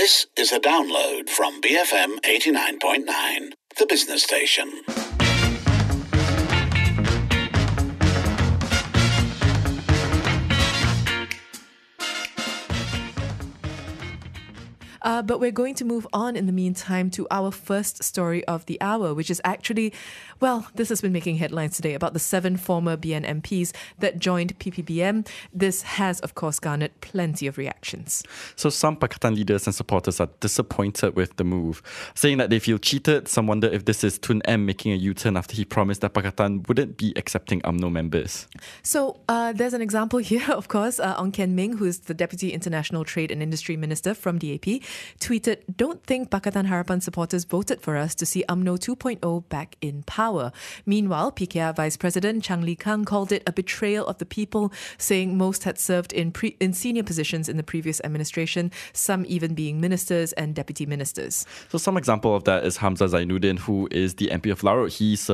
This is a download from BFM 89.9, the business station. But we're going to move on in the meantime to our first story of the hour, which is actually, well, this has been making headlines today about the 7 former BN MPs that joined PPBM. This has, of course, garnered plenty of reactions. So some Pakatan leaders and supporters are disappointed with the move, saying that they feel cheated. Some wonder if this is Tun M making a U-turn after he promised that Pakatan wouldn't be accepting UMNO members. So there's an example here, of course. Ong Kian Ming, who's the Deputy International Trade and Industry Minister from DAP, tweeted, "Don't think Pakatan Harapan supporters voted for us to see UMNO 2.0 back in power." Meanwhile, PKR Vice President Chang Lee Kang called it a betrayal of the people, saying most had served in senior positions in the previous administration, some even being ministers and deputy ministers. So some example of that is Hamza Zainuddin, who is the MP of Larut.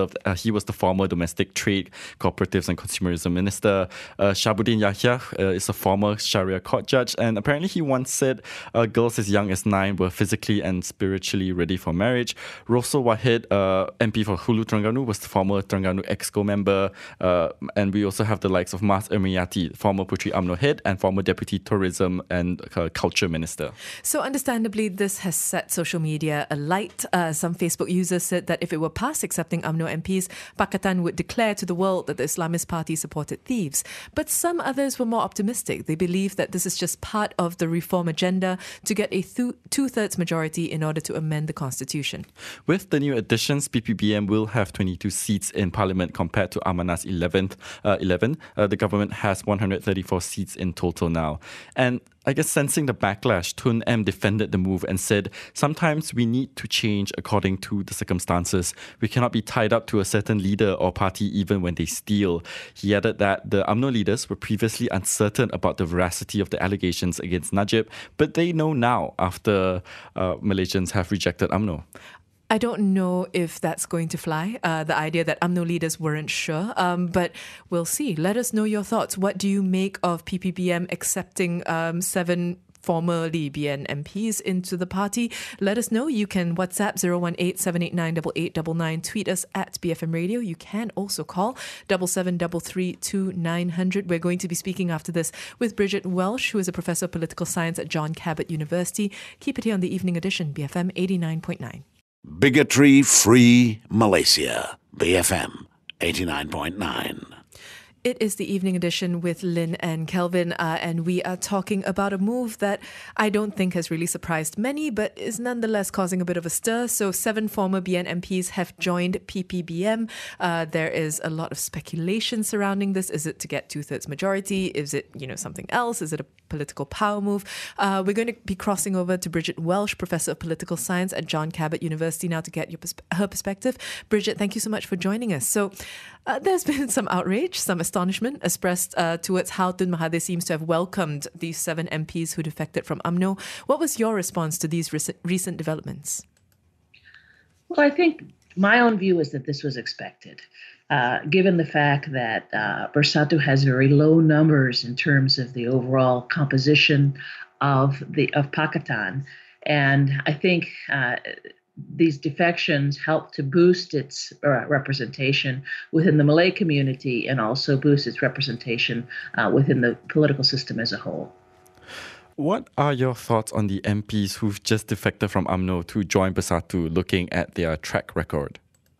He was the former Domestic Trade, Cooperatives and Consumerism Minister. Shabuddin Yahya is a former Sharia court judge, and apparently he once said girls as young as 9 were physically and spiritually ready for marriage. Rosso Wahid, MP for Hulu Terengganu, was the former Terengganu Exco member. And we also have the likes of Mas Emriyati, former Puteri UMNO head and former Deputy Tourism and Culture Minister. So understandably, this has set social media alight. Some Facebook users said that if it were past accepting UMNO MPs, Pakatan would declare to the world that the Islamist Party supported thieves. But some others were more optimistic. They believe that this is just part of the reform agenda to get a two-thirds majority in order to amend the constitution. With the new additions, PPBM will have 22 seats in Parliament compared to Amanah's 11. The government has 134 seats in total now. And I guess sensing the backlash, Tun M defended the move and said, "Sometimes we need to change according to the circumstances. We cannot be tied up to a certain leader or party even when they steal." He added that the UMNO leaders were previously uncertain about the veracity of the allegations against Najib, but they know now after Malaysians have rejected UMNO. I don't know if that's going to fly, the idea that UMNO leaders weren't sure, but we'll see. Let us know your thoughts. What do you make of PPBM accepting 7 formerly BN MPs into the party? Let us know. You can WhatsApp 018-789-8899, tweet us at BFM Radio. You can also call 77332900. We're going to be speaking after this with Bridget Welsh, who is a professor of political science at John Cabot University. Keep it here on the Evening Edition, BFM 89.9. Bigotry-free Malaysia, BFM 89.9. It is the Evening Edition with Lynn and Kelvin, and we are talking about a move that I don't think has really surprised many, but is nonetheless causing a bit of a stir. So 7 former BN MPs have joined PPBM. There is a lot of speculation surrounding this. Is it to get 2/3 majority? Is it, something else? Is it a political power move? We're going to be crossing over to Bridget Welsh, Professor of Political Science at John Cabot University, now to get her perspective. Bridget, thank you so much for joining us. So there's been some outrage, some astonishment expressed towards how Tun Mahathir seems to have welcomed these 7 MPs who defected from UMNO. What was your response to these recent developments? Well, I think my own view is that this was expected, given the fact that Bersatu has very low numbers in terms of the overall composition of Pakatan. And I think these defections help to boost its representation within the Malay community and also boost its representation within the political system as a whole. What are your thoughts on the MPs who've just defected from UMNO to join Bersatu, looking at their track record?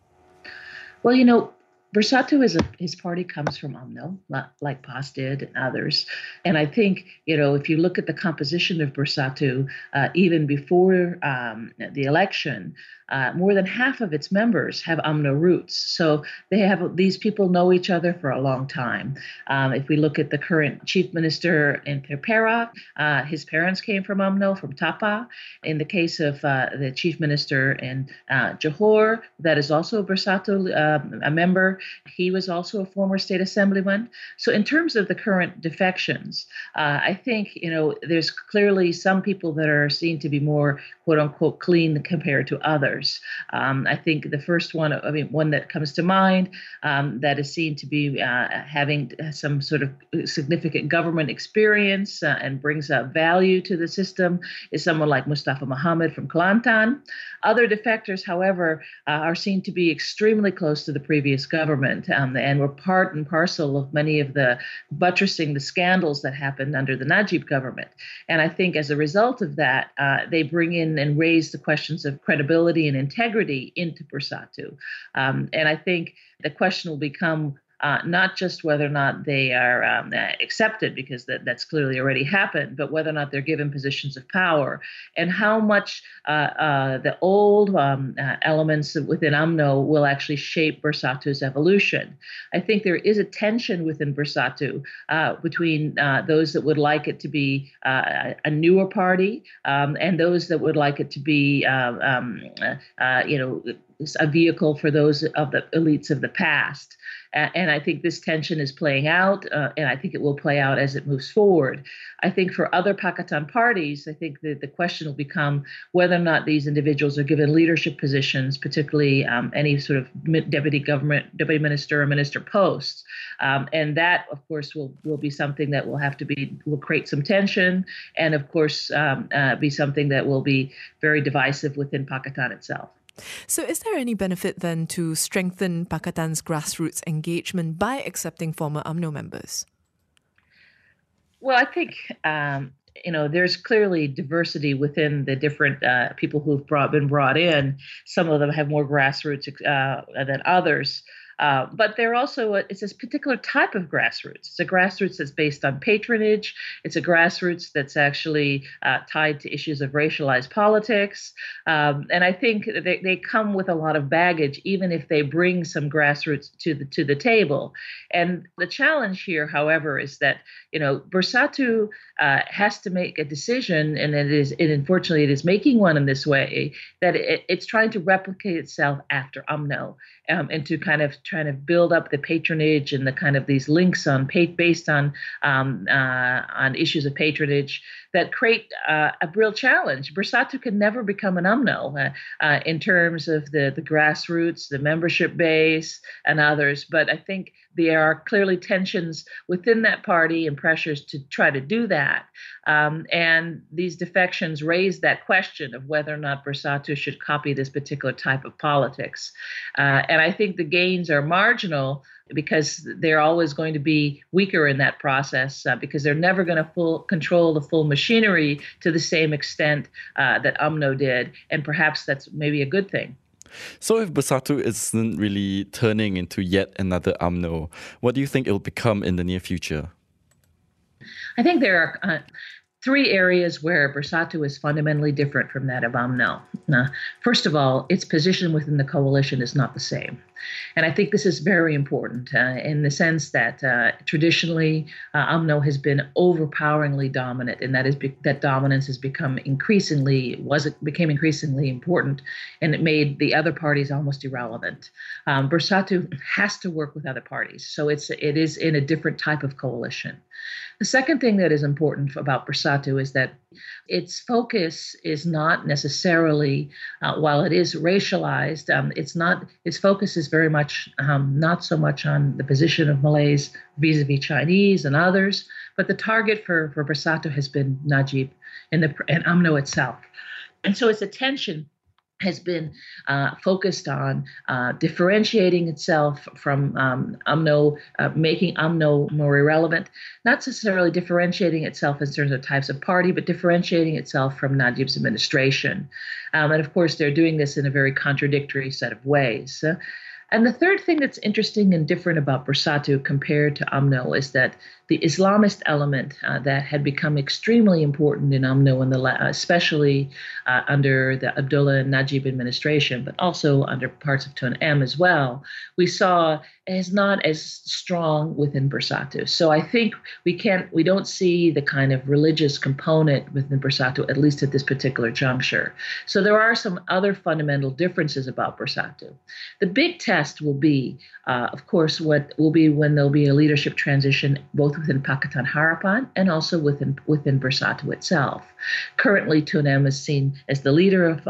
Well, Bersatu his party comes from UMNO, like PAS did and others. And I think, if you look at the composition of Bersatu, even before the election, more than half of its members have UMNO roots. So these people know each other for a long time. If we look at the current chief minister in Perak, his parents came from UMNO, from Tapa. In the case of the chief minister in Johor, that is also a Bersatu a member. He was also a former state assemblyman. So in terms of the current defections, I think, there's clearly some people that are seen to be more, quote unquote, clean compared to others. others. I think the first one, one that comes to mind that is seen to be having some sort of significant government experience and brings value to the system is someone like Mustafa Mohammed from Kelantan. Other defectors, however, are seen to be extremely close to the previous government and were part and parcel of many of the buttressing the scandals that happened under the Najib government. And I think as a result of that, they bring in and raise the questions of credibility and integrity into Bersatu. And I think the question will become not just whether or not they are accepted, because that's clearly already happened, but whether or not they're given positions of power, and how much the old elements within UMNO will actually shape Bersatu's evolution. I think there is a tension within Bersatu between those that would like it to be a newer party and those that would like it to be, a vehicle for those of the elites of the past. And I think this tension is playing out, and I think it will play out as it moves forward. I think for other Pakatan parties, I think that the question will become whether or not these individuals are given leadership positions, particularly any sort of deputy minister or minister posts. And that, of course, will be something that will create some tension, and of course, be something that will be very divisive within Pakatan itself. So is there any benefit then to strengthen Pakatan's grassroots engagement by accepting former UMNO members? Well, I think, there's clearly diversity within the different people who've been brought in. Some of them have more grassroots than others. But they're also, it's this particular type of grassroots. It's a grassroots that's based on patronage. It's a grassroots that's actually tied to issues of racialized politics. And I think they come with a lot of baggage, even if they bring some grassroots to the table. And the challenge here, however, is that, Bersatu has to make a decision, and unfortunately it is making one in this way, that it's trying to replicate itself after UMNO, and to kind of trying to build up the patronage and the kind of these links based on issues of patronage that create a real challenge. Bersatu can never become an UMNO in terms of the grassroots, the membership base, and others. But I think there are clearly tensions within that party and pressures to try to do that. And these defections raise that question of whether or not Bersatu should copy this particular type of politics. And I think the gains are marginal because they're always going to be weaker in that process because they're never going to control the full machinery to the same extent that UMNO did. And perhaps that's maybe a good thing. So if Bersatu isn't really turning into yet another UMNO, what do you think it will become in the near future? I think there are three areas where Bersatu is fundamentally different from that of UMNO. First of all, its position within the coalition is not the same. And I think this is very important in the sense that traditionally UMNO has been overpoweringly dominant, and that dominance has became increasingly important, and it made the other parties almost irrelevant. Bersatu has to work with other parties, so it is in a different type of coalition. The second thing that is important about Bersatu is that its focus is not necessarily, while it is racialized, its focus is very much not so much on the position of Malays vis-a-vis Chinese and others, but the target for Bersatu has been Najib and UMNO itself. And so its attention has been focused on differentiating itself from UMNO, making UMNO more irrelevant, not necessarily differentiating itself in terms of types of party, but differentiating itself from Najib's administration. And of course, they're doing this in a very contradictory set of ways. And the third thing that's interesting and different about Bersatu compared to UMNO is that the Islamist element that had become extremely important in UMNO, especially under the Abdullah and Najib administration, but also under parts of Tun M as well, we saw is not as strong within Bersatu. So I think we don't see the kind of religious component within Bersatu, at least at this particular juncture. So there are some other fundamental differences about Bersatu. The big test test will be, of course, what will be when there'll be a leadership transition both within Pakatan Harapan and also within Bersatu itself. Currently, Tun M is seen as the leader of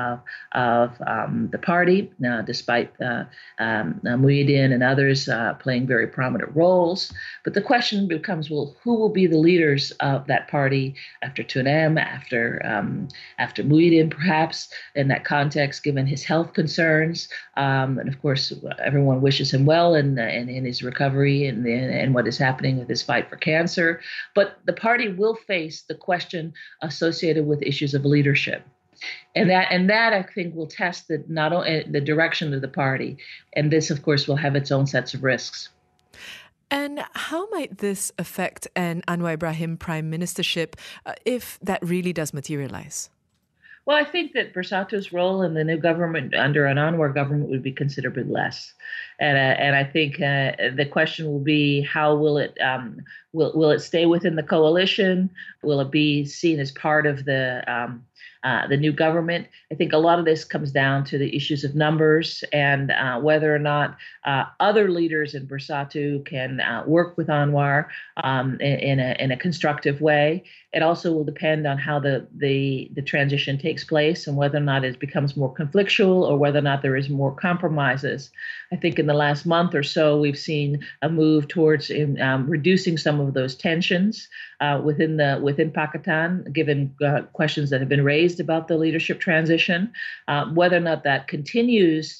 the party, despite Muhyiddin and others playing very prominent roles. But the question becomes, well, who will be the leaders of that party after Tun M, after Muhyiddin, perhaps, in that context, given his health concerns? And of course, everyone wishes him well in his recovery and what is happening with his fight for cancer. But the party will face the question associated with issues of leadership. And that I think will test not only the direction of the party, and this, of course, will have its own sets of risks. And how might this affect an Anwar Ibrahim prime ministership if that really does materialize? Well, I think that Bersatu's role in the new government under an Anwar government would be considerably less, and I think the question will be, how will it stay within the coalition? Will it be seen as part of the new government? I think a lot of this comes down to the issues of numbers and whether or not other leaders in Bersatu can work with Anwar in a constructive way. It also will depend on how the transition takes place and whether or not it becomes more conflictual or whether or not there is more compromises. I think in the last month or so, we've seen a move towards reducing some of those tensions within Pakatan, given questions that have been raised about the leadership transition. Whether or not that continues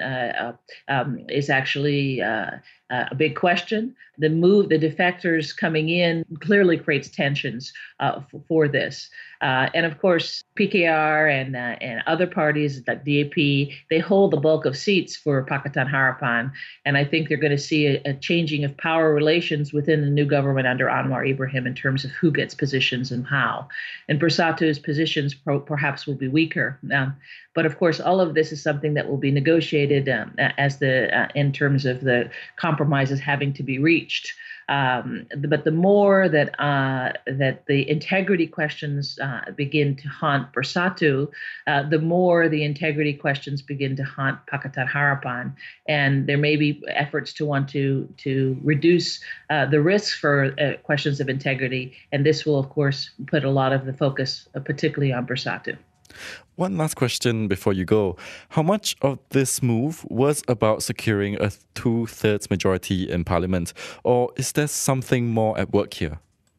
is actually a big question. The defectors coming in clearly creates tensions for this. And of course, PKR and other parties like DAP, they hold the bulk of seats for Pakatan Harapan. And I think they're going to see a changing of power relations within the new government under Anwar Ibrahim in terms of who gets positions and how. And Bersatu's positions perhaps will be weaker. But of course, all of this is something that will be negotiated in terms of the compromises having to be reached. But the more that the integrity questions begin to haunt Bersatu, the more the integrity questions begin to haunt Pakatan Harapan, and there may be efforts to want to reduce the risks for questions of integrity, and this will, of course, put a lot of the focus, particularly on Bersatu. One last question before you go. How much of this move was about securing a 2/3 majority in Parliament, or is there something more at work here?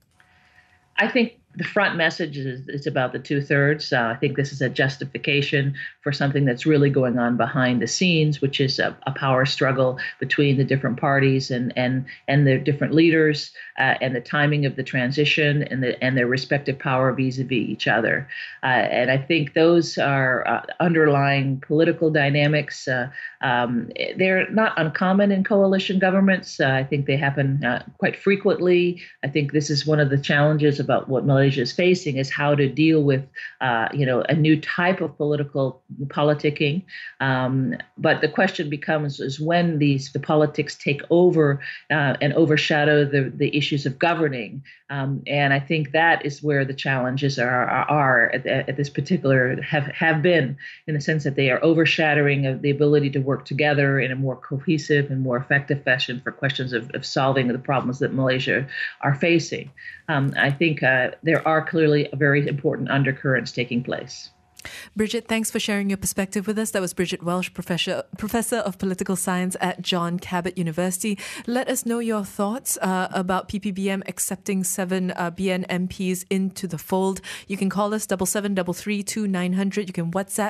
I think the front message is about the 2/3. I think this is a justification for something that's really going on behind the scenes, which is a power struggle between the different parties and their different leaders, and the timing of the transition and their respective power vis-a-vis each other. And I think those are underlying political dynamics. They're not uncommon in coalition governments. I think they happen quite frequently. I think this is one of the challenges about what Malaysia is facing, is how to deal with a new type of politicking. But the question becomes is when the politics take over and overshadow the issues of governing. And I think that is where the challenges are at this particular have been, in the sense that they are overshadowing of the ability to work together in a more cohesive and more effective fashion for questions of solving the problems that Malaysia are facing. I think there are clearly very important undercurrents taking place. Bridget, thanks for sharing your perspective with us. That was Bridget Welsh, Professor of Political Science at John Cabot University. Let us know your thoughts about PPBM accepting 7 BN MPs into the fold. You can call us 77332900. You can WhatsApp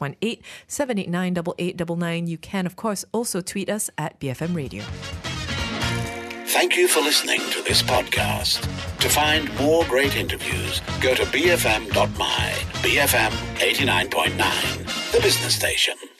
018-789-8899. You can, of course, also tweet us at BFM Radio. Thank you for listening to this podcast. To find more great interviews, go to bfm.my. BFM 89.9, the business station.